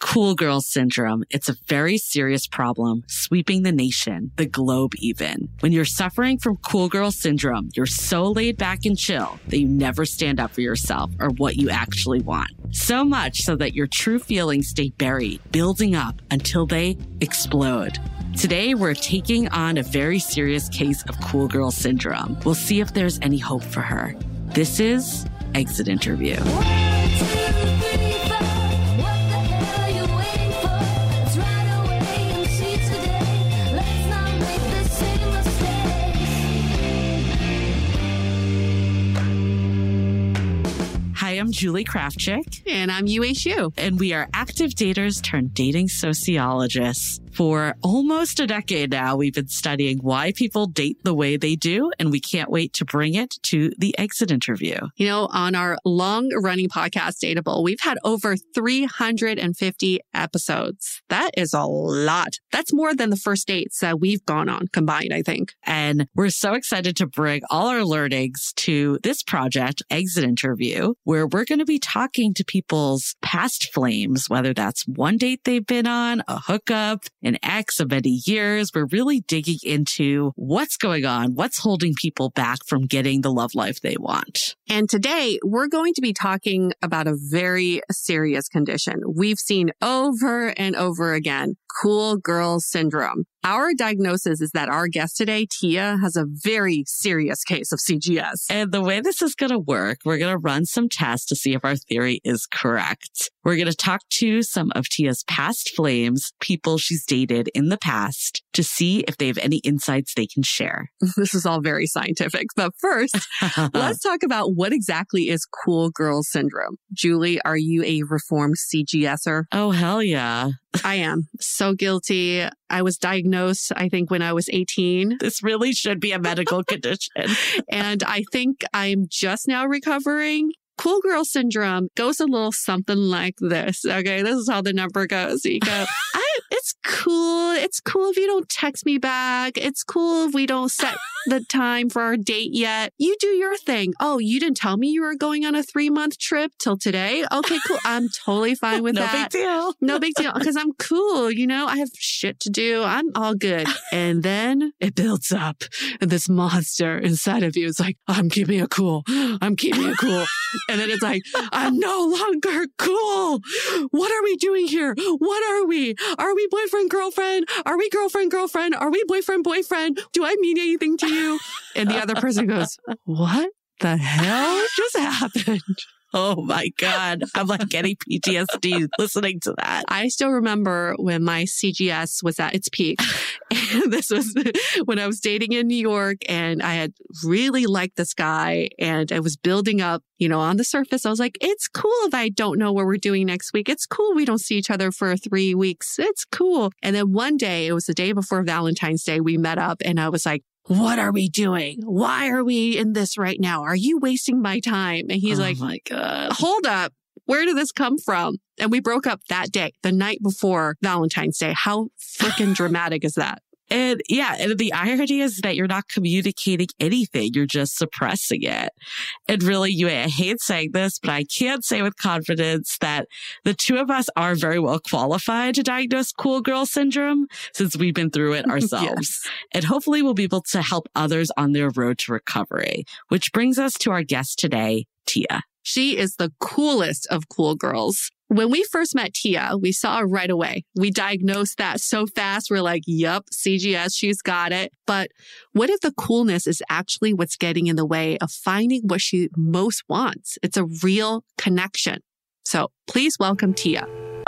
Cool girl syndrome. It's a very serious problem sweeping the nation, the globe even. When you're suffering from cool girl syndrome, you're so laid back and chill that you never stand up for yourself or what you actually want. So much so that your true feelings stay buried, building up until they explode. Today, we're taking on a very serious case of cool girl syndrome. We'll see if there's any hope for her. This is Exit Interview. Hi, I'm Julie Krafchick. And I'm Yue Xu. And we are active daters turned dating sociologists. For almost a decade now, we've been studying why people date the way they do, and we can't wait to bring it to the Exit Interview. You know, on our long-running podcast, Dateable, we've had over 350 episodes. That is a lot. That's more than the first dates that we've gone on combined, I think. And we're so excited to bring all our learnings to this project, Exit Interview, where we're going to be talking to people's past flames, whether that's one date they've been on, a hookup, an ex of many years. We're really digging into what's going on, what's holding people back from getting the love life they want. And today we're going to be talking about a very serious condition we've seen over and over again, cool girl syndrome. Our diagnosis is that our guest today, Tia, has a very serious case of CGS. And the way this is going to work, we're going to run some tests to see if our theory is correct. We're going to talk to some of Tia's past flames, people she's dated in the past, to see if they have any insights they can share. This is all very scientific. But first, let's talk about what exactly is cool girl syndrome. Julie, are you a reformed CGSer? Oh, hell yeah. I am. So guilty. I was diagnosed, I think, when I was 18. This really should be a medical condition. And I think I'm just now recovering. Cool girl syndrome goes a little something like this. Okay, this is how the number goes. You go, it's cool. It's cool if you don't text me back. It's cool if we don't set the time for our date yet. You do your thing. Oh, you didn't tell me you were going on a 3-month trip till today? Okay, cool. I'm totally fine with that. No big deal. No big deal. Because I'm cool. You know, I have shit to do. I'm all good. And then it builds up. And this monster inside of you is like, I'm keeping it cool. I'm keeping it cool. And then it's like, I'm no longer cool. What are we doing here? What are we? Are we boyfriend, girlfriend? Are we girlfriend, girlfriend? Are we boyfriend, boyfriend? Do I mean anything to you? And the other person goes, what the hell just happened? Oh my God. I'm like getting PTSD listening to that. I still remember when my CGS was at its peak. And this was when I was dating in New York and I had really liked this guy and I was building up, you know, on the surface. I was like, it's cool if I don't know what we're doing next week. It's cool we don't see each other for 3 weeks. It's cool. And then one day, it was the day before Valentine's Day, we met up and I was like, what are we doing? Why are we in this right now? Are you wasting my time? And he's like, oh my God, hold up. Where did this come from? And we broke up that day, the night before Valentine's Day. How freaking dramatic is that? And yeah, and the irony is that you're not communicating anything. You're just suppressing it. And really, I hate saying this, but I can say with confidence that the two of us are very well qualified to diagnose cool girl syndrome since we've been through it ourselves. Yes. And hopefully we'll be able to help others on their road to recovery, which brings us to our guest today, Tia. She is the coolest of cool girls. When we first met Tia, we saw her right away. We diagnosed that so fast. We're like, yup, CGS, she's got it. But what if the coolness is actually what's getting in the way of finding what she most wants? It's a real connection. So please welcome Tia.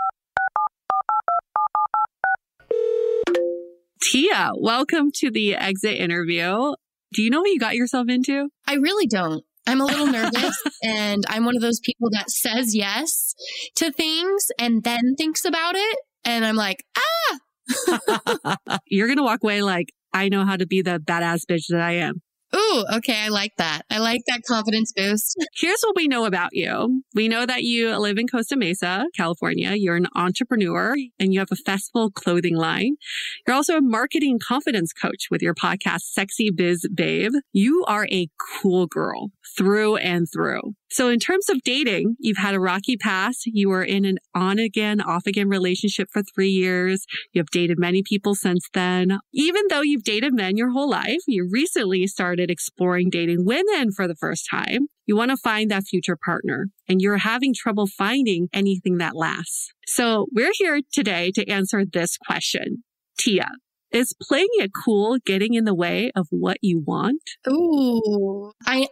Tia, welcome to the Exit Interview. Do you know what you got yourself into? I really don't. I'm a little nervous and I'm one of those people that says yes to things and then thinks about it. And I'm like, You're going to walk away like, I know how to be the badass bitch that I am. ooh, okay. I like that. I like that confidence boost. Here's what we know about you. We know that you live in Costa Mesa, California. You're an entrepreneur and you have a festival clothing line. You're also a marketing confidence coach with your podcast, Sexy Biz Babe. You are a cool girl. through and through. So in terms of dating, you've had a rocky past. You were in an on-again, off-again relationship for 3 years. You have dated many people since then. Even though you've dated men your whole life, you recently started exploring dating women for the first time. You want to find that future partner, and you're having trouble finding anything that lasts. So we're here today to answer this question. Tia, is playing it cool getting in the way of what you want? Ooh, I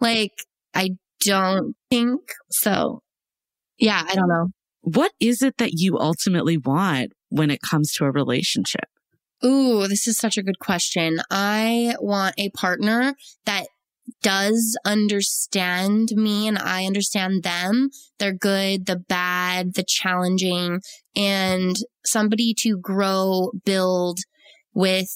don't think so. Yeah, I don't know. What is it that you ultimately want when it comes to a relationship? Ooh, this is such a good question. I want a partner that does understand me and I understand them. They're good, the bad, the challenging, and somebody to grow, build with,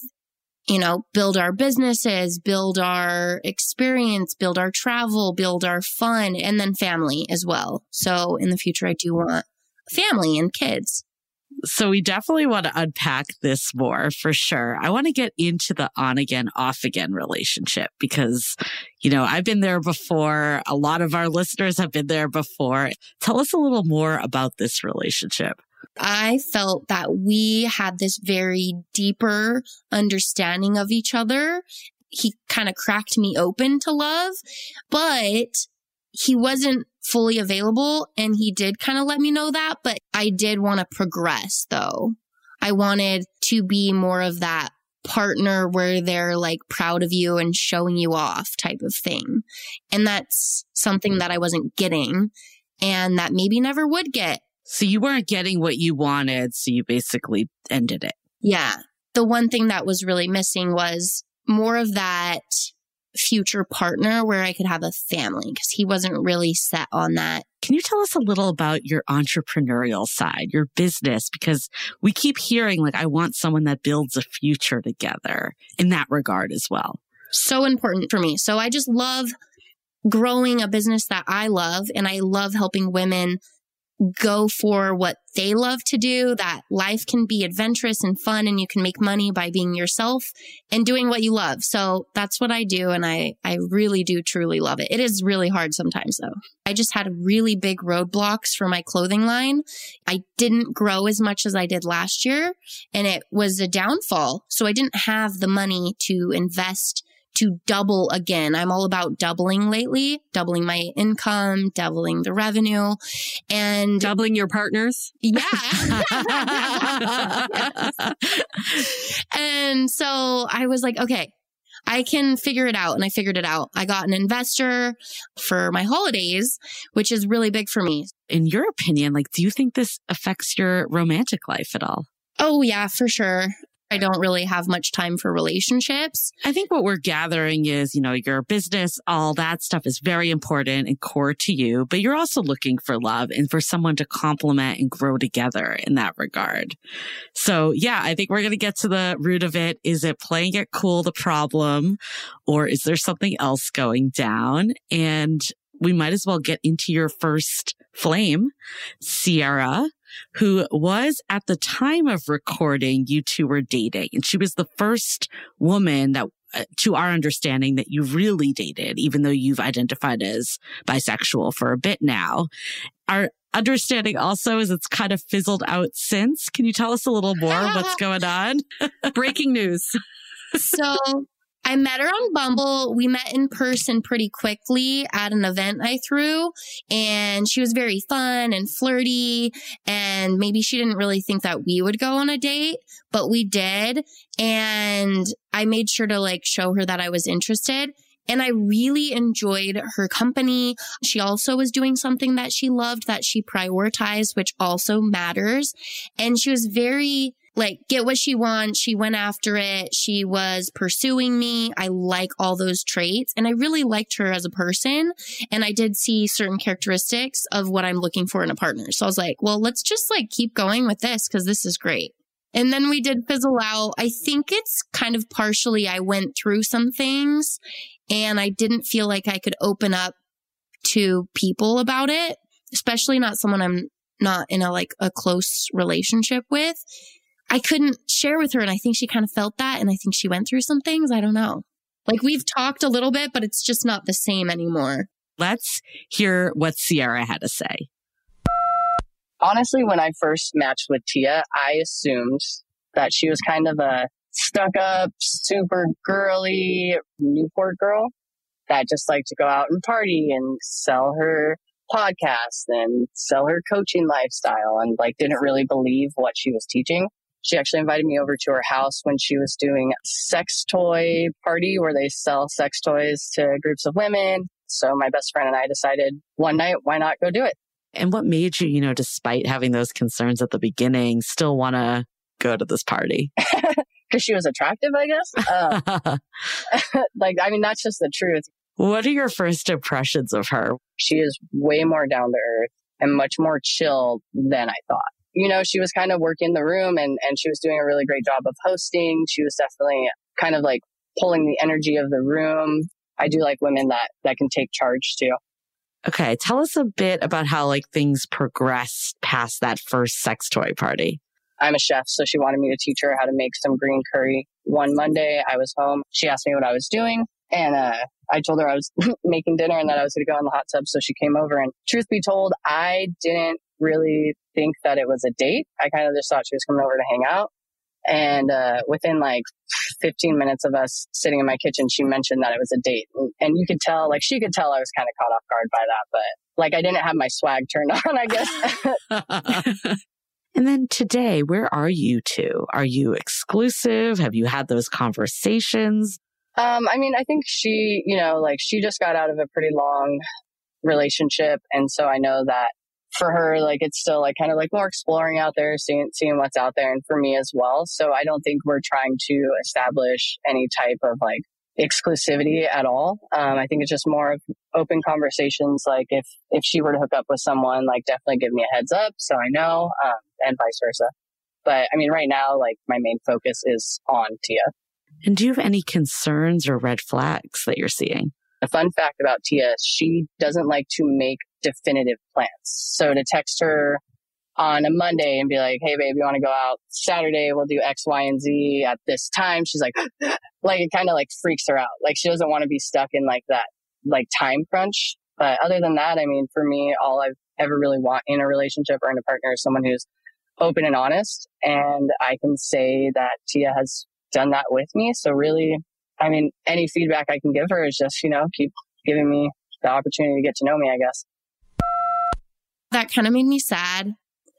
build our businesses, build our experience, build our travel, build our fun, and then family as well. So in the future, I do want family and kids. So we definitely want to unpack this more for sure. I want to get into the on again, off again relationship because, I've been there before. A lot of our listeners have been there before. Tell us a little more about this relationship. I felt that we had this very deeper understanding of each other. He kind of cracked me open to love, but he wasn't fully available, and he did kind of let me know that, but I did want to progress though. I wanted to be more of that partner where they're like proud of you and showing you off type of thing. And that's something that I wasn't getting and that maybe never would get. So you weren't getting what you wanted, so you basically ended it. Yeah. The one thing that was really missing was more of that future partner where I could have a family because he wasn't really set on that. Can you tell us a little about your entrepreneurial side, your business? Because we keep hearing I want someone that builds a future together in that regard as well. So important for me. So I just love growing a business that I love, and I love helping women go for what they love to do, that life can be adventurous and fun and you can make money by being yourself and doing what you love. So that's what I do. And I really do truly love it. It is really hard sometimes though. I just had really big roadblocks for my clothing line. I didn't grow as much as I did last year and it was a downfall. So I didn't have the money to invest to double again. I'm all about doubling lately, doubling my income, doubling the revenue, and doubling your partners. Yeah. Yes. And so I was like, okay, I can figure it out. And I figured it out. I got an investor for my holidays, which is really big for me. In your opinion, do you think this affects your romantic life at all? Oh, yeah, for sure. I don't really have much time for relationships. I think what we're gathering is, your business, all that stuff is very important and core to you, but you're also looking for love and for someone to complement and grow together in that regard. So yeah, I think we're going to get to the root of it. Is it playing it cool, the problem, or is there something else going down? And we might as well get into your first flame, Sierra, who was at the time of recording, you two were dating. And she was the first woman that, to our understanding, that you really dated, even though you've identified as bisexual for a bit now. Our understanding also is it's kind of fizzled out since. Can you tell us a little more what's going on? Breaking news. So I met her on Bumble. We met in person pretty quickly at an event I threw, and she was very fun and flirty, and maybe she didn't really think that we would go on a date, but we did. And I made sure to show her that I was interested. And I really enjoyed her company. She also was doing something that she loved, that she prioritized, which also matters. And she was very get what she wants. She went after it. She was pursuing me. I like all those traits. And I really liked her as a person. And I did see certain characteristics of what I'm looking for in a partner. So I was like, well, let's just keep going with this because this is great. And then we did fizzle out. I think it's kind of partially I went through some things and I didn't feel like I could open up to people about it, especially not someone I'm not in a close relationship with. I couldn't share with her. And I think she kind of felt that. And I think she went through some things. I don't know. Like we've talked a little bit, but it's just not the same anymore. Let's hear what Sierra had to say. Honestly, when I first matched with Tia, I assumed that she was kind of a stuck-up, super girly Newport girl that just liked to go out and party and sell her podcast and sell her coaching lifestyle and like didn't really believe what she was teaching. She actually invited me over to her house when she was doing a sex toy party where they sell sex toys to groups of women. So my best friend and I decided one night, why not go do it? And what made you, despite having those concerns at the beginning, still want to go to this party? Because she was attractive, I guess. That's just the truth. What are your first impressions of her? She is way more down to earth and much more chill than I thought. She was kind of working the room and she was doing a really great job of hosting. She was definitely kind of like pulling the energy of the room. I do like women that can take charge too. Okay. Tell us a bit about how things progressed past that first sex toy party. I'm a chef, so she wanted me to teach her how to make some green curry. One Monday, I was home. She asked me what I was doing, and I told her I was making dinner and that I was going to go in the hot tub. So she came over, and truth be told, I didn't really think that it was a date. I kind of just thought she was coming over to hang out. And within 15 minutes of us sitting in my kitchen, she mentioned that it was a date. And you could tell, she could tell I was kind of caught off guard by that. But I didn't have my swag turned on, I guess. And then today, where are you two? Are you exclusive? Have you had those conversations? I think she, she just got out of a pretty long relationship. And so I know that for her, it's still kind of more exploring out there, seeing what's out there, and for me as well. So I don't think we're trying to establish any type of exclusivity at all. I think it's just more of open conversations. If she were to hook up with someone, definitely give me a heads up so I know, and vice versa. But right now, my main focus is on Tia. And do you have any concerns or red flags that you're seeing? A fun fact about Tia, she doesn't like to make definitive plans. So to text her on a Monday and be like, hey, babe, you want to go out Saturday? We'll do X, Y, and Z at this time. She's like, it kind of freaks her out. She doesn't want to be stuck in that, time crunch. But other than that, for me, all I've ever really want in a relationship or in a partner is someone who's open and honest. And I can say that Tia has done that with me. So really, any feedback I can give her is just, keep giving me the opportunity to get to know me, I guess. That kind of made me sad.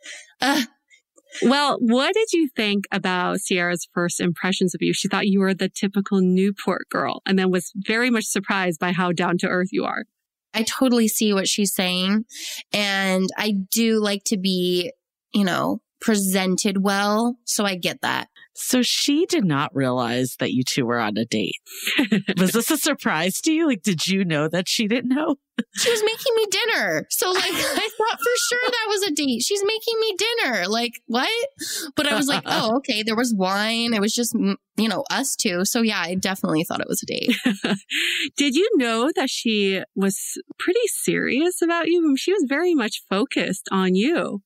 Well, what did you think about Sierra's first impressions of you? She thought you were the typical Newport girl and then was very much surprised by how down to earth you are. I totally see what she's saying. And I do like to be, presented well. So I get that. So she did not realize that you two were on a date. Was this a surprise to you? Did you know that she didn't know? She was making me dinner. So I thought for sure that was a date. She's making me dinner. What? But I was like, oh, okay. There was wine. It was just, us two. So yeah, I definitely thought it was a date. Did you know that she was pretty serious about you? She was very much focused on you.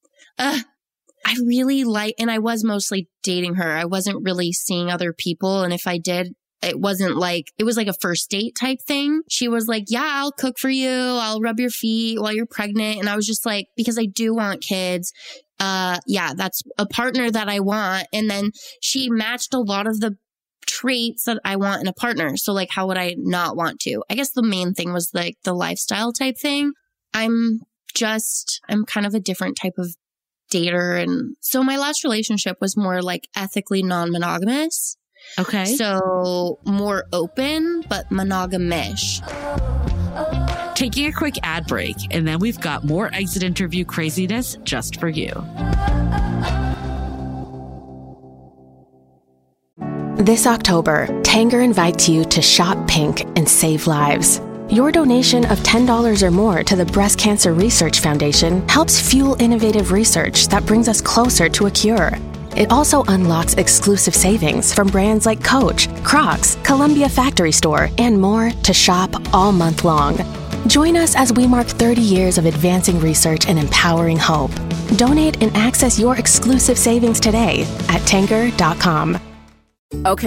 I really and I was mostly dating her. I wasn't really seeing other people. And if I did, it wasn't it was a first date type thing. She was like, yeah, I'll cook for you. I'll rub your feet while you're pregnant. And I was just because I do want kids. That's a partner that I want. And then she matched a lot of the traits that I want in a partner. So how would I not want to? I guess the main thing was the lifestyle type thing. I'm kind of a different type of dater. And so my last relationship was more ethically non-monogamous. Okay. So more open, but monogamish. Taking a quick ad break, and then we've got more exit interview craziness just for you. This October, Tanger invites you to shop pink and save lives. Your donation of $10 or more to the Breast Cancer Research Foundation helps fuel innovative research that brings us closer to a cure. It also unlocks exclusive savings from brands like Coach, Crocs, Columbia Factory Store, and more to shop all month long. Join us as we mark 30 years of advancing research and empowering hope. Donate and access your exclusive savings today at Tanger.com. Okay,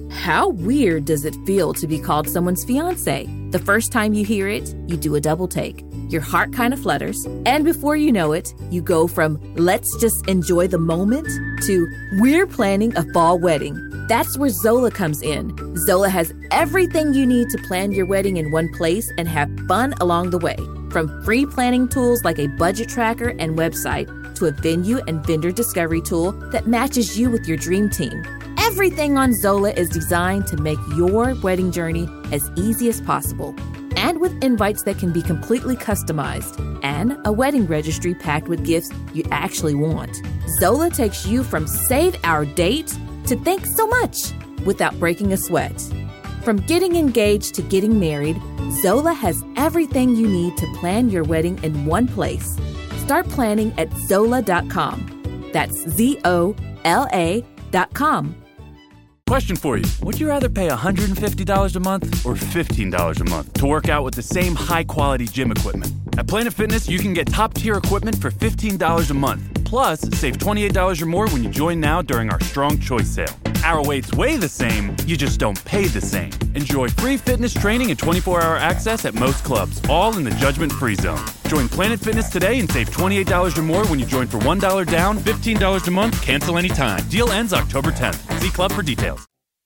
How weird does it feel to be called someone's fiance? The first time you hear it, you do a double take. Your heart kind of flutters, and before you know it, you go from let's just enjoy the moment to we're planning a fall wedding. That's where Zola comes in. Zola has everything you need to plan your wedding in one place and have fun along the way. From free planning tools like a budget tracker and website to a venue and vendor discovery tool that matches you with your dream team. Everything on Zola is designed to make your wedding journey as easy as possible. And with invites that can be completely customized and a wedding registry packed with gifts you actually want. Zola takes you from save our date to thanks so much without breaking a sweat. From getting engaged to getting married, Zola has everything you need to plan your wedding in one place. Start planning at Zola.com. That's ZOLA.com. Question for you. Would you rather pay $150 a month or $15 a month to work out with the same high-quality gym equipment? At Planet Fitness, you can get top-tier equipment for $15 a month. Plus, save $28 or more when you join now during our Strong Choice sale. Our weights weigh the same, you just don't pay the same. Enjoy free fitness training and 24-hour access at most clubs, all in the judgment-free zone. Join Planet Fitness today and save $28 or more when you join for $1 down, $15 a month, cancel anytime. Deal ends October 10th. See club for details.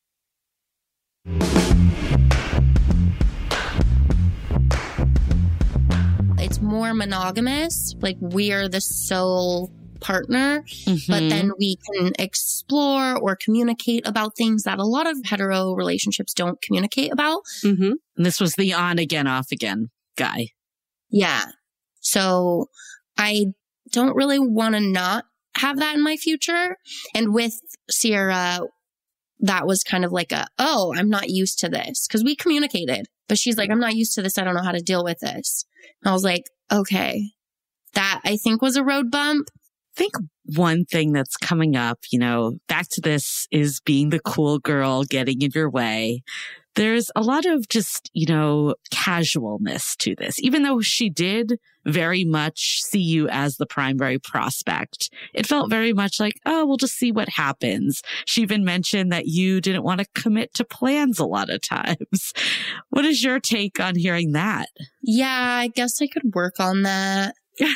It's more monogamous, like we're the sole partner, but then we can explore or communicate about things that a lot of hetero relationships don't communicate about. And this was the on again, off again guy. Yeah. So I don't really want to not have that in my future. And with Sierra, that was kind of like I'm not used to this, because we communicated, but she's like, I'm not used to this. I don't know how to deal with this. And I was like, okay, that I think was a road bump. I think one thing that's coming up, back to this is being the cool girl, getting in your way. There's a lot of just, casualness to this. Even though she did very much see you as the primary prospect, it felt very much like, oh, we'll just see what happens. She even mentioned that you didn't want to commit to plans a lot of times. What is your take on hearing that? Yeah, I guess I could work on that.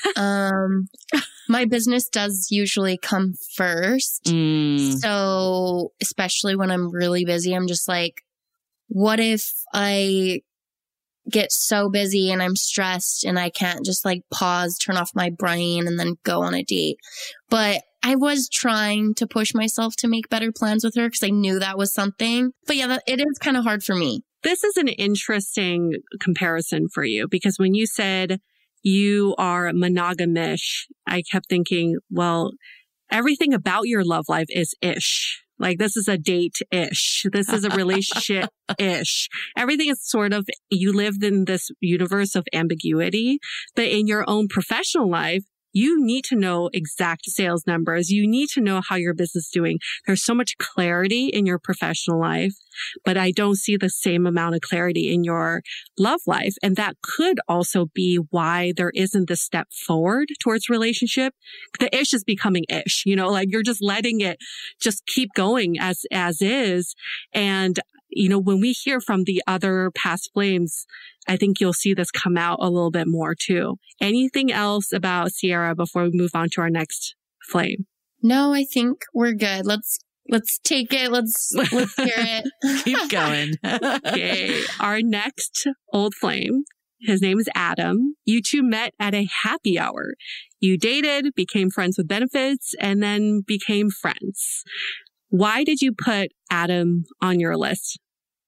My business does usually come first. So especially when I'm really busy, I'm just like, what if I get so busy and I'm stressed and I can't just like pause, turn off my brain and then go on a date? But I was trying to push myself to make better plans with her because I knew that was something. But yeah, it is kind of hard for me. This is an interesting comparison for you, because when you said you are monogamish, I kept thinking, well, everything about your love life is ish. Like, this is a date-ish. This is a relationship-ish. Everything is sort of, you lived in this universe of ambiguity, but in your own professional life, you need to know exact sales numbers. You need to know how your business is doing. There's so much clarity in your professional life, but I don't see the same amount of clarity in your love life. And that could also be why there isn't this step forward towards relationship. The ish is becoming ish, like you're just letting it just keep going as is. And, when we hear from the other past flames, I think you'll see this come out a little bit more too. Anything else about Sierra before we move on to our next flame? No, I think we're good. Let's take it. Let's hear it. Keep going. Okay. Our next old flame, his name is Adam. You two met at a happy hour. You dated, became friends with benefits, and then became friends. Why did you put Adam on your list?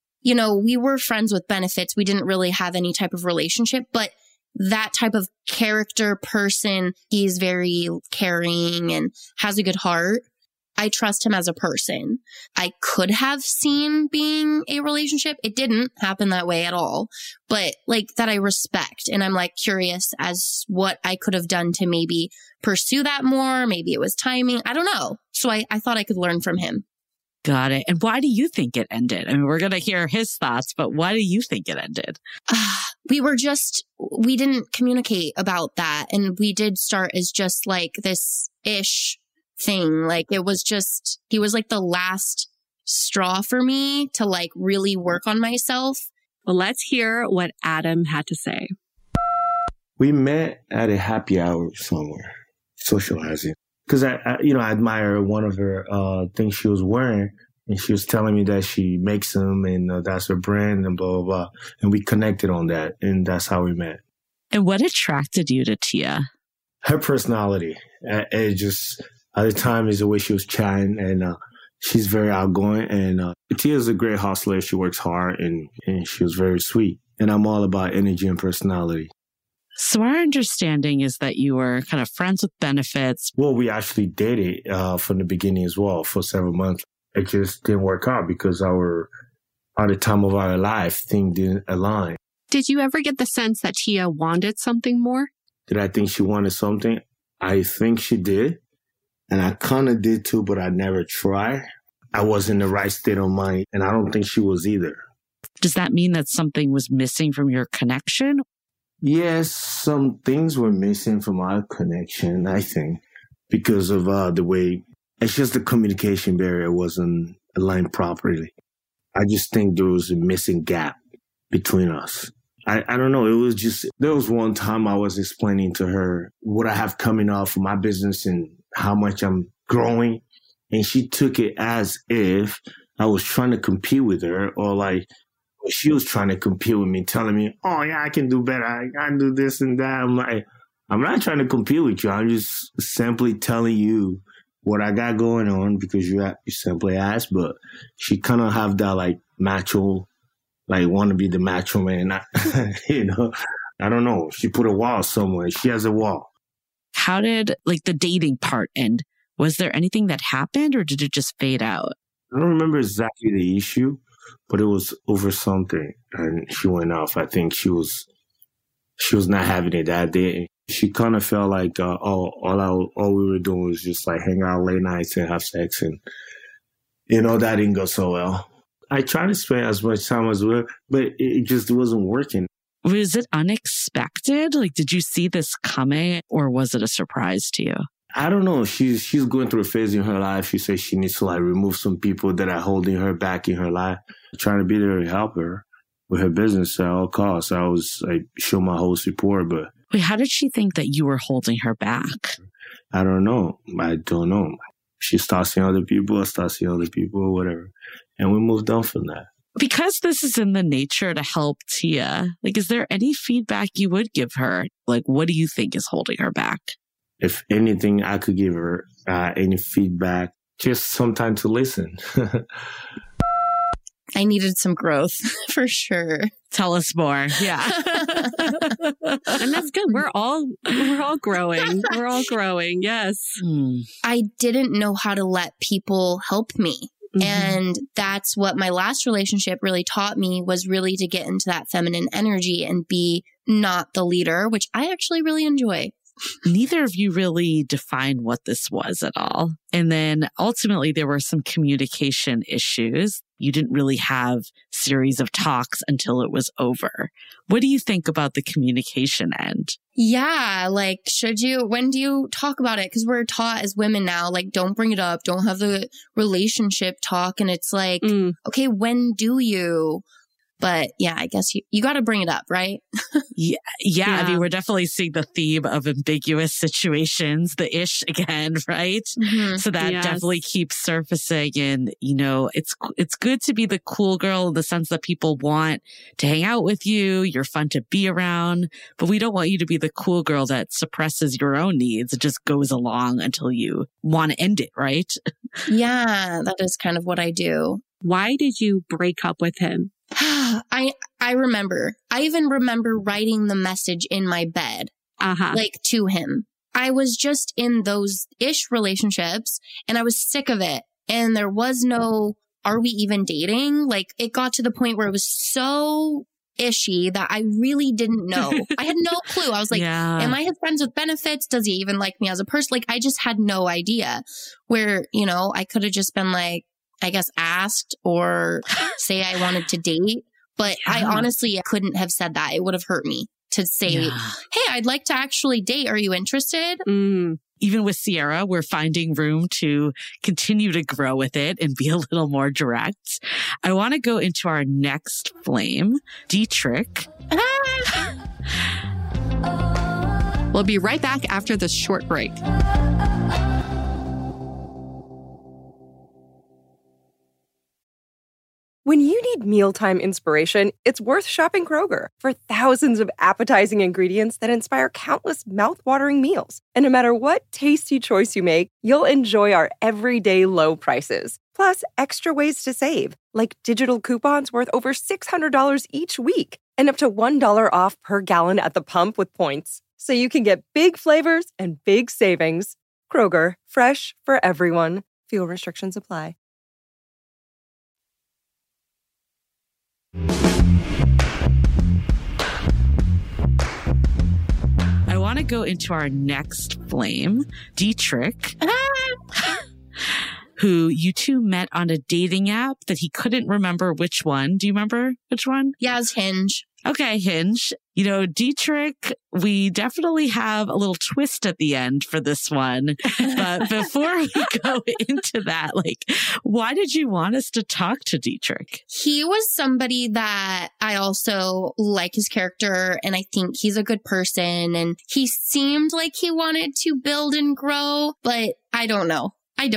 We were friends with benefits. We didn't really have any type of relationship, but that type of character person, he's very caring and has a good heart. I trust him as a person. I could have seen being a relationship. It didn't happen that way at all, but like that I respect. And I'm like curious as what I could have done to maybe pursue that more. Maybe it was timing. I don't know. So I thought I could learn from him. Got it. And why do you think it ended? I mean, we're going to hear his thoughts, but why do you think it ended? We didn't communicate about that. And we did start as just like this ish thing. Like it was just, he was like the last straw for me to like really work on myself. Well, let's hear what Adam had to say. We met at a happy hour somewhere, socializing. Because I admire one of her things she was wearing, and she was telling me that she makes them, and that's her brand, and blah, blah, blah. And we connected on that, and that's how we met. And what attracted you to Tia? Her personality. It just, at the time, is the way she was chatting, and she's very outgoing. And Tia's a great hustler. She works hard, and she was very sweet. And I'm all about energy and personality. So our understanding is that you were kind of friends with benefits. Well, we actually dated from the beginning as well for several months. It just didn't work out because at the time of our life, things didn't align. Did you ever get the sense that Tia wanted something more? Did I think she wanted something? I think she did. And I kind of did too, but I never tried. I was in the right state of mind, and I don't think she was either. Does that mean that something was missing from your connection? Yes, some things were missing from our connection, I think, because of the way, it's just the communication barrier wasn't aligned properly. I just think there was a missing gap between us. I don't know. It was just, there was one time I was explaining to her what I have coming up for my business and how much I'm growing. And she took it as if I was trying to compete with her, or like she was trying to compete with me, telling me, oh yeah, I can do better. I can do this and that. I'm like, I'm not trying to compete with you. I'm just simply telling you what I got going on because you simply asked. But she kind of have that like macho, like want to be the macho man. I don't know. She put a wall somewhere. She has a wall. How did like the dating part end? Was there anything that happened, or did it just fade out? I don't remember exactly the issue, but it was over something, and she went off. I think she was not having it that day. She kind of felt like all we were doing was just like hang out late nights and have sex, and that didn't go so well. I tried to spend as much time as well, but it just wasn't working. Was it unexpected? Like, did you see this coming, or was it a surprise to you? I don't know. She's going through a phase in her life. She says she needs to like remove some people that are holding her back in her life. Trying to be there to help her with her business at all costs. I was like, show my whole support, but wait, how did she think that you were holding her back? I don't know. She starts seeing other people, I start seeing other people, whatever. And we moved on from that. Because this is in the nature to help Tia, like, is there any feedback you would give her? Like, what do you think is holding her back? If anything, I could give her any feedback, just some time to listen. I needed some growth for sure. Tell us more. Yeah. And that's good. We're all growing. We're all growing. Yes. I didn't know how to let people help me. Mm-hmm. And that's what my last relationship really taught me, was really to get into that feminine energy and be not the leader, which I actually really enjoy. Neither of you really defined what this was at all. And then ultimately there were some communication issues. You didn't really have series of talks until it was over. What do you think about the communication end? Yeah, like, when do you talk about it? Because we're taught as women now, like, don't bring it up, don't have the relationship talk. And it's like, okay, when do you? But yeah, I guess you got to bring it up, right? Yeah. I mean, we're definitely seeing the theme of ambiguous situations, the ish again, right? Mm-hmm. So that definitely keeps surfacing. And, it's good to be the cool girl in the sense that people want to hang out with you. You're fun to be around, but we don't want you to be the cool girl that suppresses your own needs. It just goes along until you want to end it, right? Yeah, that is kind of what I do. Why did you break up with him? I remember. I even remember writing the message in my bed, like to him. I was just in those ish relationships and I was sick of it. And there was no, are we even dating? Like, it got to the point where it was so ishy that I really didn't know. I had no clue. I was like, am I his friends with benefits? Does he even like me as a person? Like, I just had no idea. Where, I could have just been like, I guess asked or say I wanted to date. But I honestly couldn't have said that. It would have hurt me. to say, hey, I'd like to actually date. Are you interested? Even with Sierra, we're finding room to continue to grow with it and be a little more direct. I want to go into our next flame, Dietrich. We'll be right back after this short break. When you need mealtime inspiration, it's worth shopping Kroger for thousands of appetizing ingredients that inspire countless mouth-watering meals. And no matter what tasty choice you make, you'll enjoy our everyday low prices. Plus, extra ways to save, like digital coupons worth over $600 each week and up to $1 off per gallon at the pump with points. So you can get big flavors and big savings. Kroger, fresh for everyone. Fuel restrictions apply. I want to go into our next flame, Dietrich, who you two met on a dating app that he couldn't remember which one. Do you remember which one? Yeah, it's Hinge. Okay, Hinge. You know, Dietrich, we definitely have a little twist at the end for this one. But before we go into that, like, why did you want us to talk to Dietrich? He was somebody that I also like his character, and I think he's a good person, and he seemed like he wanted to build and grow, but I don't know.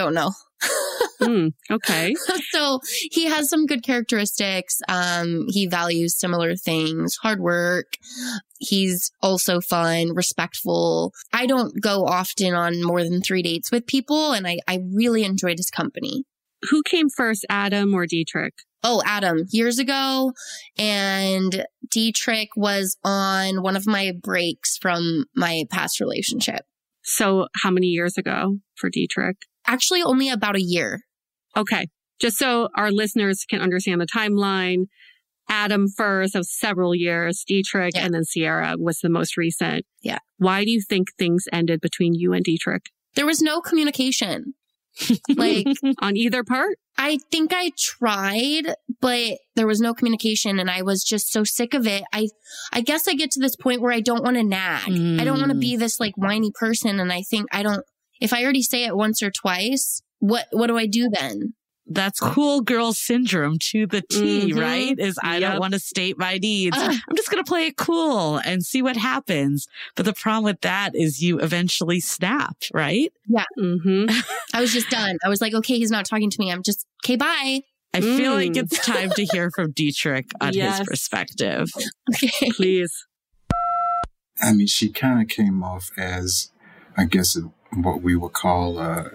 Okay. So he has some good characteristics. He values similar things, hard work. He's also fun, respectful. I don't go often on more than 3 dates with people, and I really enjoyed his company. Who came first, Adam or Dietrich? Oh, Adam, years ago. And Dietrich was on one of my breaks from my past relationship. So how many years ago for Dietrich? Actually, only about a year. Okay. Just so our listeners can understand the timeline, Adam first of several years, Dietrich, and then Sierra was the most recent. Yeah. Why do you think things ended between you and Dietrich? There was no communication. Like on either part? I think I tried, but there was no communication, and I was just so sick of it. I guess I get to this point where I don't want to nag. I don't want to be this like whiny person, and I think if I already say it once or twice, what do I do then? That's cool girl syndrome to the T, right? I don't want to state my needs. I'm just going to play it cool and see what happens. But the problem with that is you eventually snap, right? Yeah. I was just done. I was like, okay, he's not talking to me. I'm just, okay, bye. I feel like it's time to hear from Dietrich on his perspective. Okay. Please. I mean, she kind of came off as, I guess, what we would call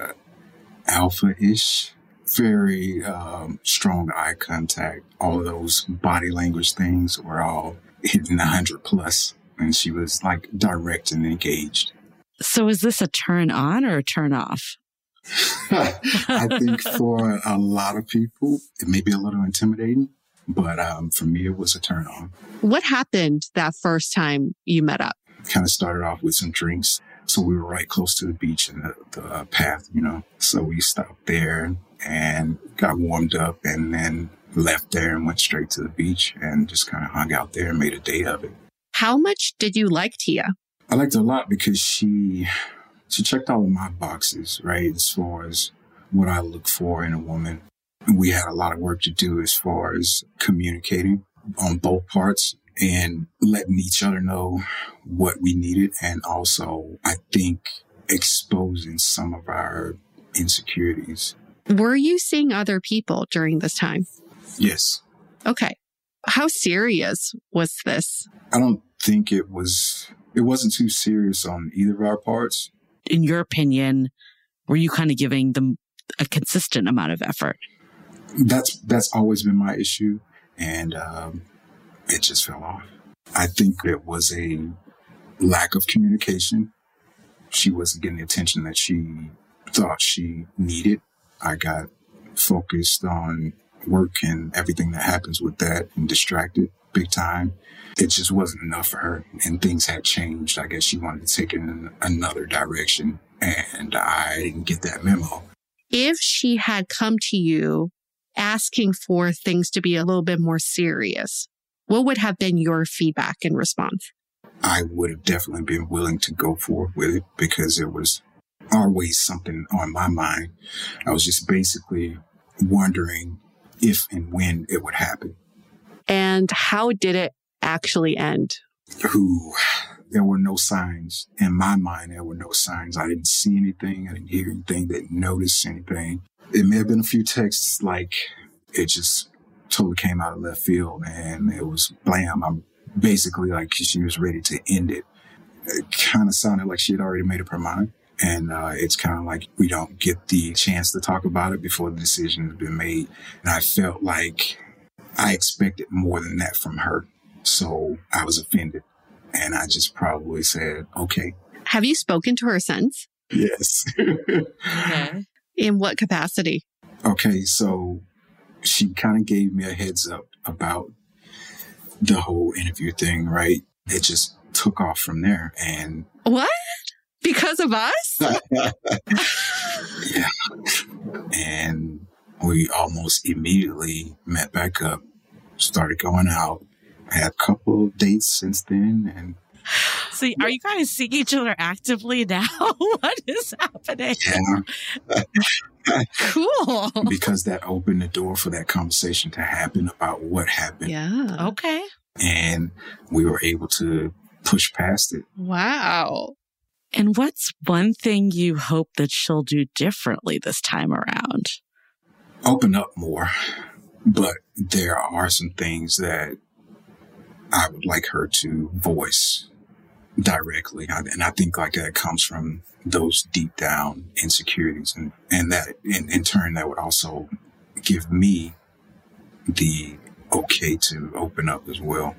alpha-ish. Very strong eye contact. All of those body language things were all hitting 100 plus. And she was like direct and engaged. So is this a turn on or a turn off? I think for a lot of people, it may be a little intimidating. But for me, it was a turn on. What happened that first time you met up? Kind of started off with some drinks. So we were right close to the beach and the path, you know. So we stopped there and got warmed up and then left there and went straight to the beach and just kind of hung out there and made a day of it. How much did you like Tia? I liked her a lot because she checked all of my boxes, right, as far as what I look for in a woman. We had a lot of work to do as far as communicating on both parts and letting each other know what we needed. And also, I think, exposing some of our insecurities. Were you seeing other people during this time? Yes. Okay. How serious was this? I don't think it wasn't too serious on either of our parts. In your opinion, were you kind of giving them a consistent amount of effort? That's always been my issue. And it just fell off. I think it was a lack of communication. She wasn't getting the attention that she thought she needed. I got focused on work and everything that happens with that and distracted big time. It just wasn't enough for her, and things had changed. I guess she wanted to take it in another direction, and I didn't get that memo. If she had come to you asking for things to be a little bit more serious, what would have been your feedback and response? I would have definitely been willing to go forward with it because there was always something on my mind. I was just basically wondering if and when it would happen. And how did it actually end? There were no signs. In my mind, there were no signs. I didn't see anything. I didn't hear anything. Didn't notice anything. It may have been a few texts, like it just totally came out of left field and it was blam. I'm basically like she was ready to end it. It kind of sounded like she had already made up her mind. And it's kind of like we don't get the chance to talk about it before the decision has been made. And I felt like I expected more than that from her. So I was offended. And I just probably said, okay. Have you spoken to her since? Yes. Okay. In what capacity? Okay, so she kind of gave me a heads up about the whole interview thing, right? It just took off from there. And what? Because of us? Yeah. And we almost immediately met back up, started going out. I had a couple of dates since then. And so are you guys seeing each other actively now? What is happening? Yeah. Cool. Because that opened the door for that conversation to happen about what happened. Yeah. Okay. And we were able to push past it. Wow. And what's one thing you hope that she'll do differently this time around? Open up more. But there are some things that I would like her to voice directly. And I think like that comes from those deep down insecurities. And that in turn, that would also give me the okay to open up as well.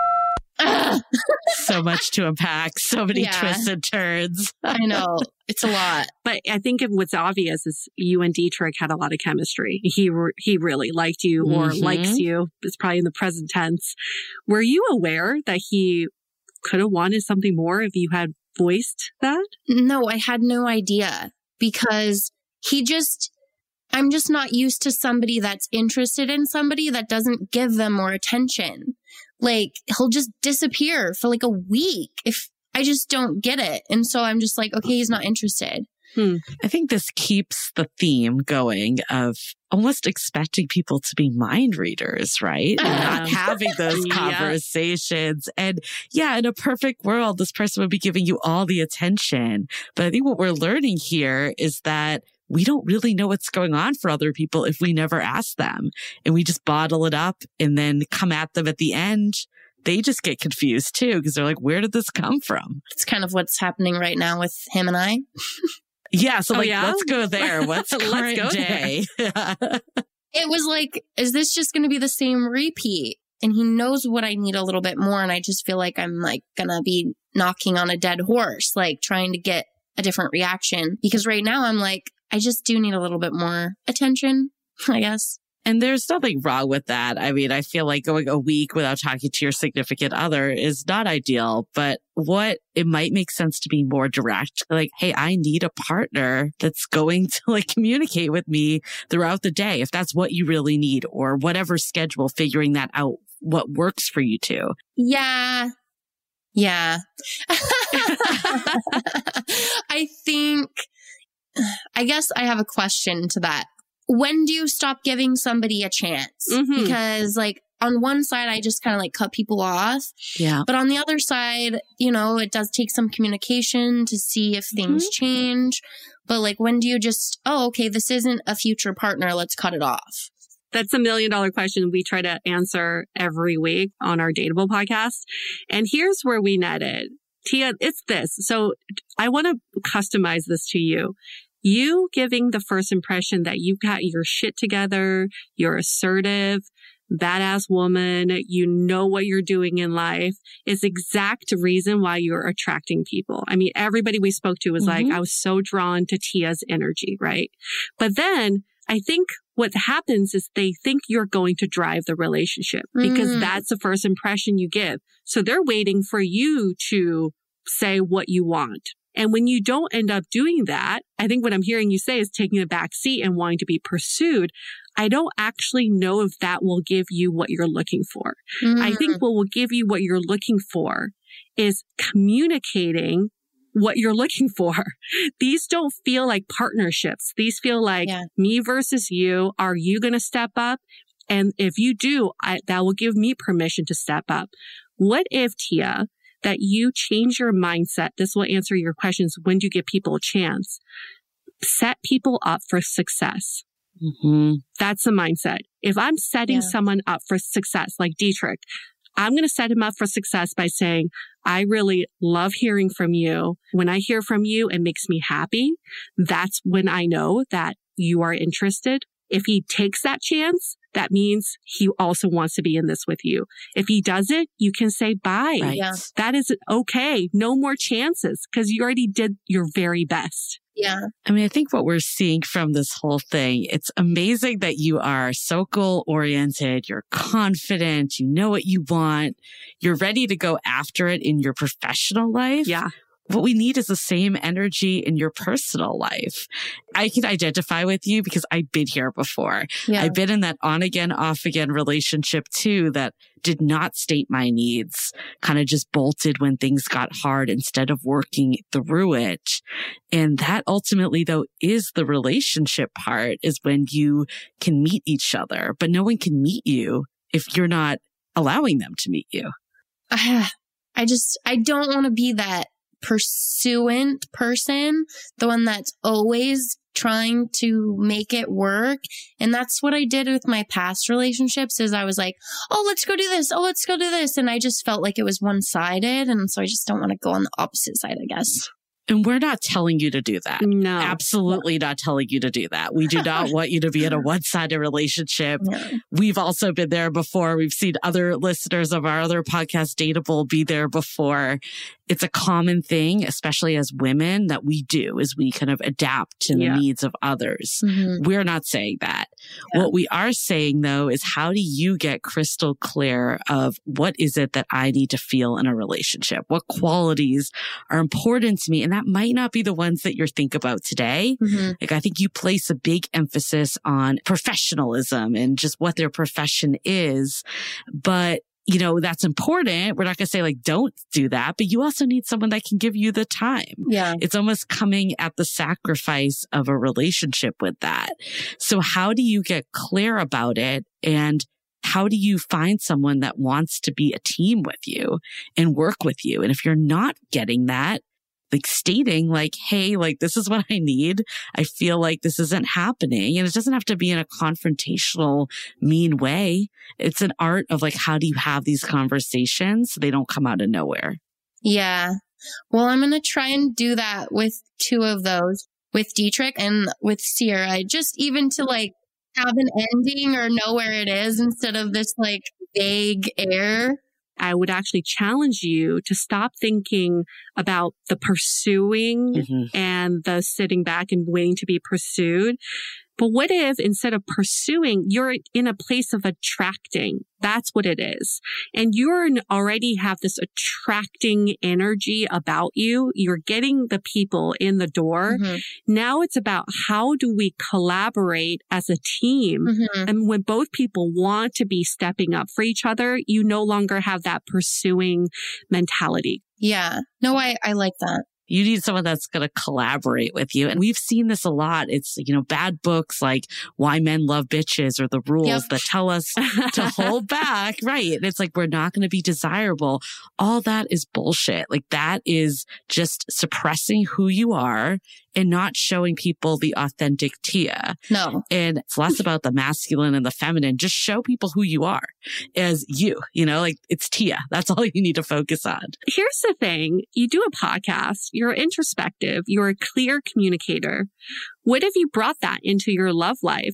So much to unpack, so many twists and turns. I know. It's a lot. But I think what's obvious is you and Dietrich had a lot of chemistry. He really liked you or likes you. It's probably in the present tense. Were you aware that he could have wanted something more if you had voiced that? No, I had no idea because I'm just not used to somebody that's interested in somebody that doesn't give them more attention. Like, he'll just disappear for like a week if I just don't get it. And so I'm just like, okay, he's not interested. I think this keeps the theme going of almost expecting people to be mind readers, right? And not having those conversations. And yeah, in a perfect world, this person would be giving you all the attention. But I think what we're learning here is that we don't really know what's going on for other people if we never ask them. And we just bottle it up and then come at them at the end. They just get confused too, because they're like, where did this come from? It's kind of what's happening right now with him and I. Yeah. So let's go there. What's current day? It was like, is this just going to be the same repeat? And he knows what I need a little bit more. And I just feel like I'm like going to be knocking on a dead horse, like trying to get a different reaction. Because right now I'm like, I just do need a little bit more attention, I guess. And there's nothing wrong with that. I mean, I feel like going a week without talking to your significant other is not ideal, but it might make sense to be more direct. Like, hey, I need a partner that's going to like communicate with me throughout the day. If that's what you really need or whatever schedule, figuring that out, what works for you two. Yeah. I guess I have a question to that. When do you stop giving somebody a chance? Because like on one side, I just kind of like cut people off. Yeah. But on the other side, it does take some communication to see if things change. But like, when do you just, okay, this isn't a future partner. Let's cut it off. That's $1 million question we try to answer every week on our Dateable podcast. And here's where we netted. Tia, it's this. So I want to customize this to you. You giving the first impression that you got your shit together, you're assertive, badass woman, you know what you're doing in life is exact reason why you're attracting people. I mean, everybody we spoke to was like, I was so drawn to Tia's energy, right? But then I think what happens is they think you're going to drive the relationship because that's the first impression you give. So they're waiting for you to say what you want. And when you don't end up doing that, I think what I'm hearing you say is taking a back seat and wanting to be pursued. I don't actually know if that will give you what you're looking for. I think what will give you what you're looking for is communicating what you're looking for. These don't feel like partnerships. These feel like me versus you. Are you going to step up? And if you do, that will give me permission to step up. What if, Tia, that you change your mindset? This will answer your questions. When do you give people a chance? Set people up for success. Mm-hmm. That's the mindset. If I'm setting someone up for success, like Dietrich, I'm going to set him up for success by saying, I really love hearing from you. When I hear from you, it makes me happy. That's when I know that you are interested. If he takes that chance, that means he also wants to be in this with you. If he doesn't, you can say bye. Right. Yeah. That is okay. No more chances because you already did your very best. Yeah. I mean, I think what we're seeing from this whole thing, it's amazing that you are so goal oriented. You're confident. You know what you want. You're ready to go after it in your professional life. Yeah. What we need is the same energy in your personal life. I can identify with you because I've been here before. Yeah. I've been in that on again, off again relationship too that did not state my needs, kind of just bolted when things got hard instead of working through it. And that ultimately though is the relationship part, is when you can meet each other, but no one can meet you if you're not allowing them to meet you. I don't want to be that pursuant person, the one that's always trying to make it work. And that's what I did with my past relationships, is I was like, oh, let's go do this. Oh, let's go do this. And I just felt like it was one-sided. And so I just don't want to go on the opposite side, I guess. And we're not telling you to do that. No. Absolutely not telling you to do that. We do not want you to be in a one-sided relationship. Yeah. We've also been there before. We've seen other listeners of our other podcast, Dateable, be there before. It's a common thing, especially as women, that we do, is we kind of adapt to the needs of others. Mm-hmm. We're not saying that. Yeah. What we are saying, though, is how do you get crystal clear of what is it that I need to feel in a relationship? What qualities are important to me? And that might not be the ones that you're thinking about today. Mm-hmm. Like, I think you place a big emphasis on professionalism and just what their profession is. But you know, that's important. We're not going to say like, don't do that, but you also need someone that can give you the time. Yeah. It's almost coming at the sacrifice of a relationship with that. So how do you get clear about it? And how do you find someone that wants to be a team with you and work with you? And if you're not getting that, like stating like, hey, like this is what I need. I feel like this isn't happening. And it doesn't have to be in a confrontational, mean way. It's an art of like, how do you have these conversations so they don't come out of nowhere? Yeah. Well, I'm going to try and do that with two of those, with Dietrich and with Sierra, just even to like have an ending or know where it is instead of this like vague air. I would actually challenge you to stop thinking about the pursuing and the sitting back and waiting to be pursued. But what if instead of pursuing, you're in a place of attracting? That's what it is. And you already have this attracting energy about you. You're getting the people in the door. Mm-hmm. Now it's about how do we collaborate as a team? Mm-hmm. And when both people want to be stepping up for each other, you no longer have that pursuing mentality. Yeah. No, I like that. You need someone that's going to collaborate with you. And we've seen this a lot. It's, you know, bad books like Why Men Love Bitches or The Rules that tell us to hold back. Right. And it's like, we're not going to be desirable. All that is bullshit. Like that is just suppressing who you are and not showing people the authentic Tia. No. And it's less about the masculine and the feminine. Just show people who you are as you know, like it's Tia. That's all you need to focus on. Here's the thing. You do a podcast. You're introspective. You're a clear communicator. What if you brought that into your love life?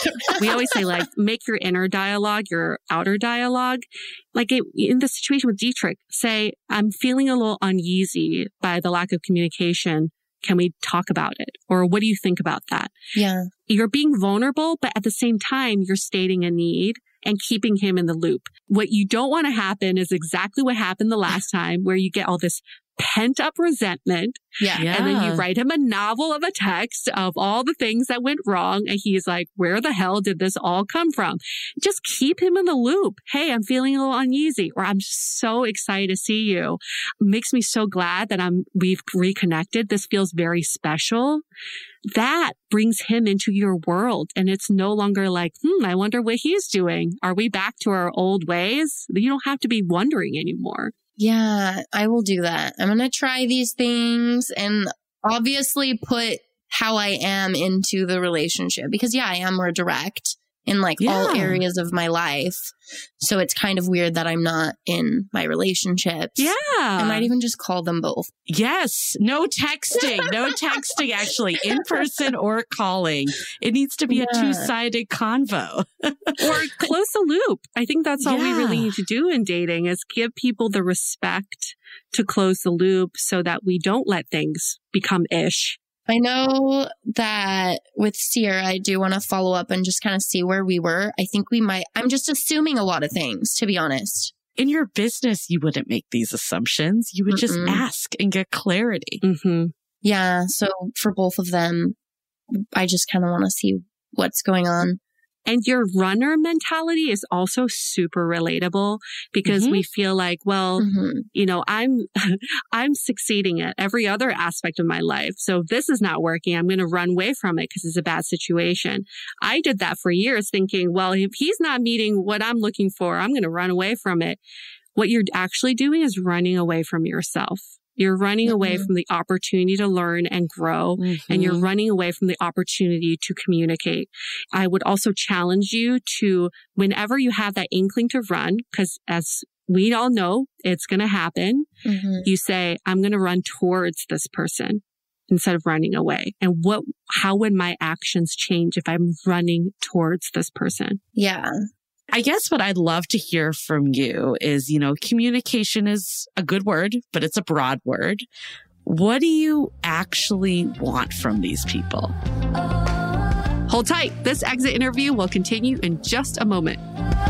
We always say like, make your inner dialogue your outer dialogue. Like in the situation with Dietrich, say, I'm feeling a little uneasy by the lack of communication. Can we talk about it? Or what do you think about that? Yeah. You're being vulnerable, but at the same time, you're stating a need and keeping him in the loop. What you don't want to happen is exactly what happened the last time, where you get all this pent up resentment. Yeah. And then you write him a novel of a text of all the things that went wrong. And he's like, where the hell did this all come from? Just keep him in the loop. Hey, I'm feeling a little uneasy, or I'm just so excited to see you. It makes me so glad that we've reconnected. This feels very special. That brings him into your world. And it's no longer like, I wonder what he's doing. Are we back to our old ways? You don't have to be wondering anymore. Yeah, I will do that. I'm going to try these things and obviously put how I am into the relationship, because I am more direct in like all areas of my life. So it's kind of weird that I'm not in my relationships. Yeah. I might even just call them both. Yes. No texting. No texting, actually, in person or calling. It needs to be a two-sided convo. Or close the loop. I think that's all we really need to do in dating, is give people the respect to close the loop so that we don't let things become ish. I know that with Sierra, I do want to follow up and just kind of see where we were. I think I'm just assuming a lot of things, to be honest. In your business, you wouldn't make these assumptions. You would just ask and get clarity. Mm-hmm. Yeah. So for both of them, I just kind of want to see what's going on. And your runner mentality is also super relatable, because we feel like, well, I'm succeeding at every other aspect of my life. So if this is not working, I'm going to run away from it because it's a bad situation. I did that for years, thinking, well, if he's not meeting what I'm looking for, I'm going to run away from it. What you're actually doing is running away from yourself. You're running away from the opportunity to learn and grow, and you're running away from the opportunity to communicate. I would also challenge you to, whenever you have that inkling to run, because as we all know, it's going to happen, you say, I'm going to run towards this person instead of running away. And how would my actions change if I'm running towards this person? Yeah. I guess what I'd love to hear from you is, communication is a good word, but it's a broad word. What do you actually want from these people? Hold tight. This exit interview will continue in just a moment.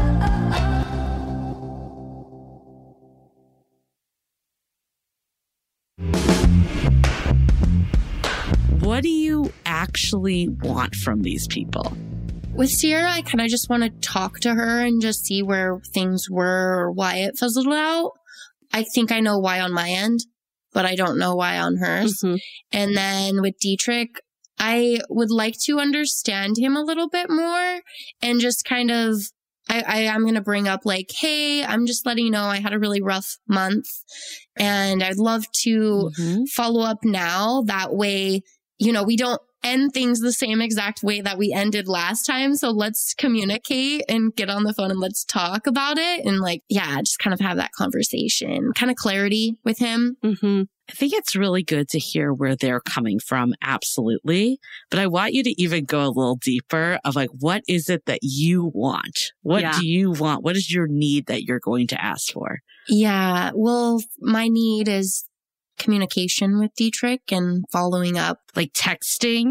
What do you actually want from these people? With Sierra, I kind of just want to talk to her and just see where things were or why it fizzled out. I think I know why on my end, but I don't know why on hers. And then with Dietrich, I would like to understand him a little bit more and just kind of, I'm going to bring up like, hey, I'm just letting you know I had a really rough month and I'd love to follow up now. That way, we don't end things the same exact way that we ended last time. So let's communicate and get on the phone and let's talk about it. And just kind of have that conversation, kind of clarity with him. I think it's really good to hear where they're coming from. Absolutely. But I want you to even go a little deeper of what is it that you want? What do you want? What is your need that you're going to ask for? Yeah. Well, my need is communication with Dietrich and following up. Like texting,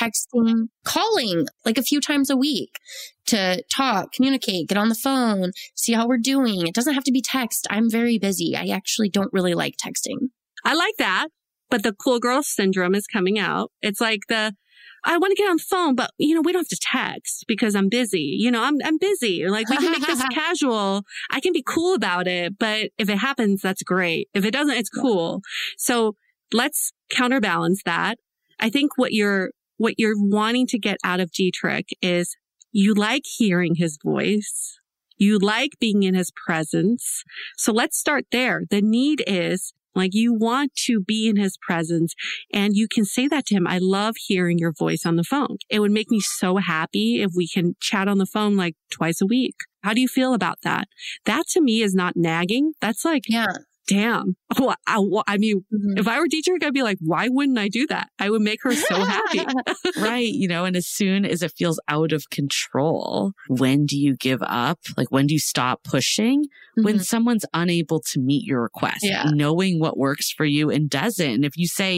calling like a few times a week to talk, communicate, get on the phone, see how we're doing. It doesn't have to be text. I'm very busy. I actually don't really like texting. I like that. But the cool girl syndrome is coming out. It's like I want to get on the phone, but we don't have to text because I'm busy. I'm busy. We can make this casual. I can be cool about it, but if it happens, that's great. If it doesn't, it's cool. So let's counterbalance that. I think what you're wanting to get out of Dietrich is you like hearing his voice. You like being in his presence. So let's start there. The need is you want to be in his presence, and you can say that to him. I love hearing your voice on the phone. It would make me so happy if we can chat on the phone twice a week. How do you feel about that? That to me is not nagging. That's damn. Well, if I were Dietrich, I'd be like, why wouldn't I do that? I would make her so happy. Right. And as soon as it feels out of control, when do you give up? When do you stop pushing? When someone's unable to meet your request, knowing what works for you and doesn't. And if you say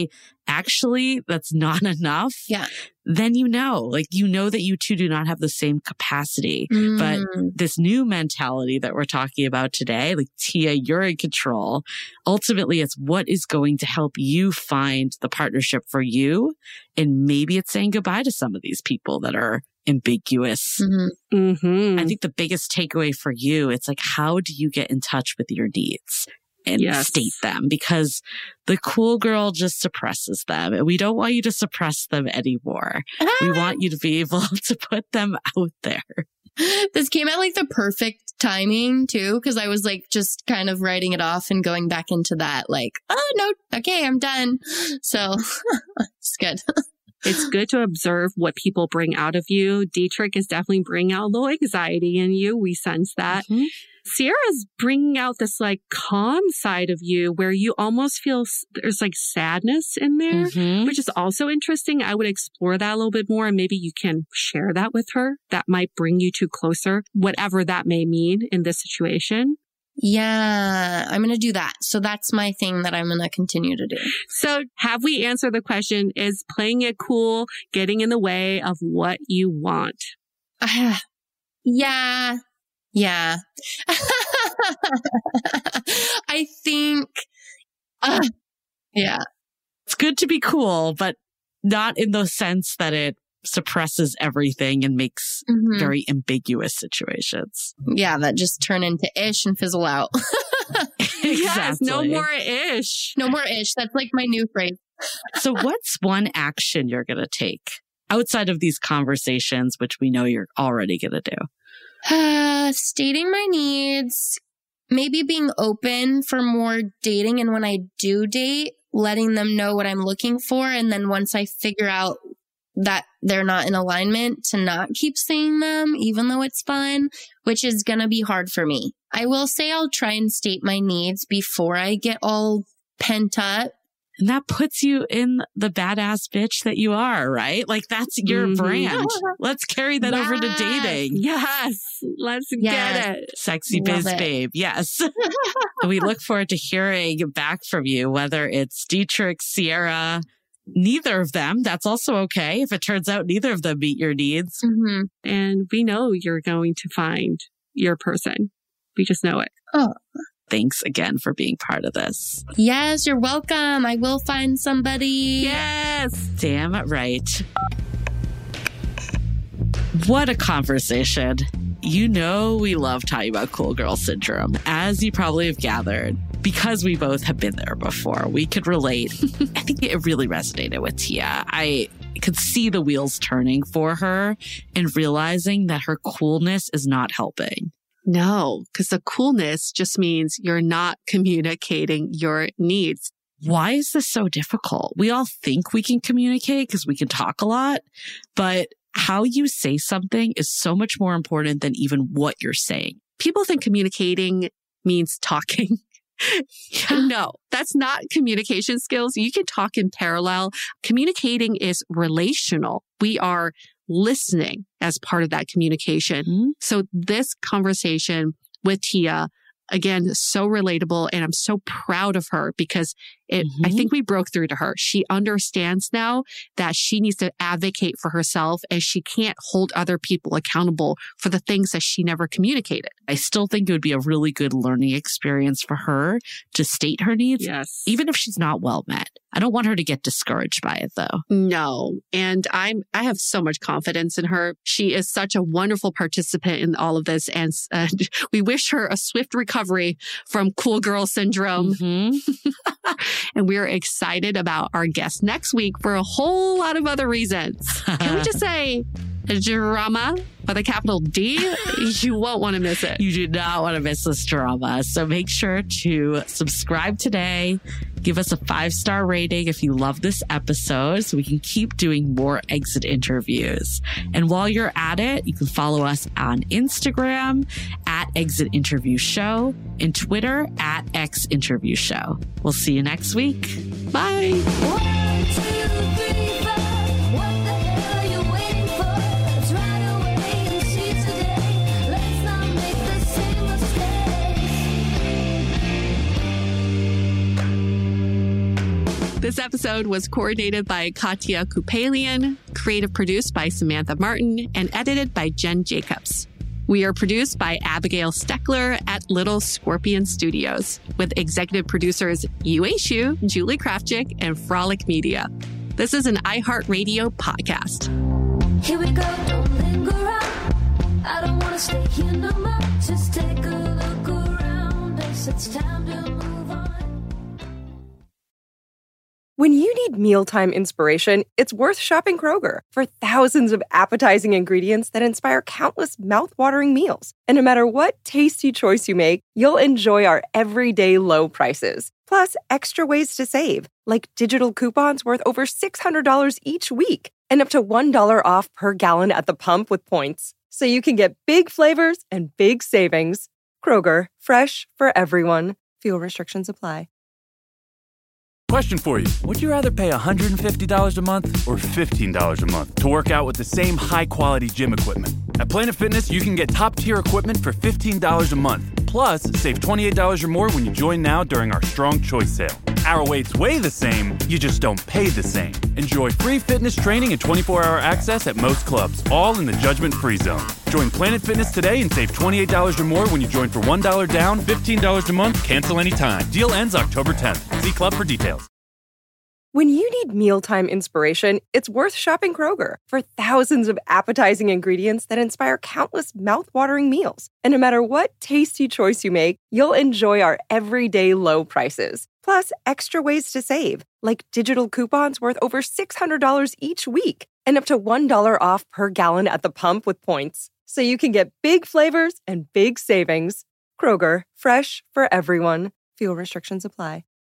actually that's not enough, then you know that you two do not have the same capacity. But this new mentality that we're talking about today, like Tia, you're in control. Ultimately, it's what is going to help you find the partnership for you. And maybe it's saying goodbye to some of these people that are ambiguous. I think the biggest takeaway for you, it's like, how do you get in touch with your needs and state them? Because the cool girl just suppresses them, and we don't want you to suppress them anymore. We want you to be able to put them out there. This came at like the perfect timing too, because I was like just kind of writing it off and going back into that like, oh no, okay, I'm done. So it's good. It's good to observe what people bring out of you. Dietrich is definitely bringing out a little anxiety in you. We sense that. Sierra's bringing out this like calm side of you where you almost feel there's like sadness in there, which is also interesting. I would explore that a little bit more, and maybe you can share that with her. That might bring you two closer, whatever that may mean in this situation. Yeah, I'm going to do that. So that's my thing that I'm going to continue to do. So have we answered the question, is playing it cool getting in the way of what you want? Yeah. I think, It's good to be cool, but not in the sense that it suppresses everything and makes very ambiguous situations. Yeah, that just turn into ish and fizzle out. Yes, no more ish. No more ish. That's like my new phrase. So what's one action you're going to take outside of these conversations, which we know you're already going to do? Stating my needs, maybe being open for more dating. And when I do date, letting them know what I'm looking for. And then once I figure out that they're not in alignment, to not keep seeing them, even though it's fun, which is going to be hard for me. I will say I'll try and state my needs before I get all pent up. And that puts you in the badass bitch that you are, right? Like that's your brand. Let's carry that over to dating. Yes. Let's get it. Sexy biz babe. Yes. We look forward to hearing back from you, whether it's Dietrich, Sierra, neither of them. That's also okay. If it turns out neither of them meet your needs. And we know you're going to find your person. We just know it. Oh. Thanks again for being part of this. Yes, you're welcome. I will find somebody. Yes. Damn right. What a conversation. You know we love talking about cool girl syndrome, as you probably have gathered, because we both have been there before. We could relate. I think it really resonated with Tia. I could see the wheels turning for her and realizing that her coolness is not helping. No, because the coolness just means you're not communicating your needs. Why is this so difficult? We all think we can communicate because we can talk a lot, but how you say something is so much more important than even what you're saying. People think communicating means talking. No, that's not communication skills. You can talk in parallel. Communicating is relational. We are listening as part of that communication. So this conversation with Tia, again, so relatable, and I'm so proud of her because I think we broke through to her. She understands now that she needs to advocate for herself, and she can't hold other people accountable for the things that she never communicated. I still think it would be a really good learning experience for her to state her needs, even if she's not well met. I don't want her to get discouraged by it, though. No. And I have so much confidence in her. She is such a wonderful participant in all of this. And we wish her a swift recovery from cool girl syndrome. And we're excited about our guest next week for a whole lot of other reasons. Can we just say drama with a capital D? You won't want to miss it. You do not want to miss this drama. So make sure to subscribe today. Give us a 5-star rating if you love this episode so we can keep doing more exit interviews. And while you're at it, you can follow us on Instagram at Exit Interview Show and Twitter at X Interview Show. We'll see you next week. Bye. 1, 2, 3, 4. What the hell are you waiting for? Let's ride away and see today. Let's not make the same mistake. This episode was coordinated by Katya Kupalian, creative produced by Samantha Martin, and edited by Jen Jacobs. We are produced by Abigail Steckler at Little Scorpion Studios, with executive producers Yue Shu, Julie Krafchick, and Frolic Media. This is an iHeartRadio podcast. Here we go, don't linger up. I don't want to stay here no more. Just take a look around us. It's time to move on. When you need mealtime inspiration, it's worth shopping Kroger for thousands of appetizing ingredients that inspire countless mouthwatering meals. And no matter what tasty choice you make, you'll enjoy our everyday low prices. Plus, extra ways to save, like digital coupons worth over $600 each week and up to $1 off per gallon at the pump with points. So you can get big flavors and big savings. Kroger, fresh for everyone. Fuel restrictions apply. Question for you. Would you rather pay $150 a month or $15 a month to work out with the same high-quality gym equipment? At Planet Fitness, you can get top-tier equipment for $15 a month. Plus, save $28 or more when you join now during our Strong Choice sale. Our weights weigh the same, you just don't pay the same. Enjoy free fitness training and 24-hour access at most clubs, all in the judgment-free zone. Join Planet Fitness today and save $28 or more when you join for $1 down, $15 a month, cancel anytime. Deal ends October 10th. See club for details. When you need mealtime inspiration, it's worth shopping Kroger for thousands of appetizing ingredients that inspire countless mouthwatering meals. And no matter what tasty choice you make, you'll enjoy our everyday low prices. Plus, extra ways to save, like digital coupons worth over $600 each week and up to $1 off per gallon at the pump with points. So you can get big flavors and big savings. Kroger, fresh for everyone. Fuel restrictions apply.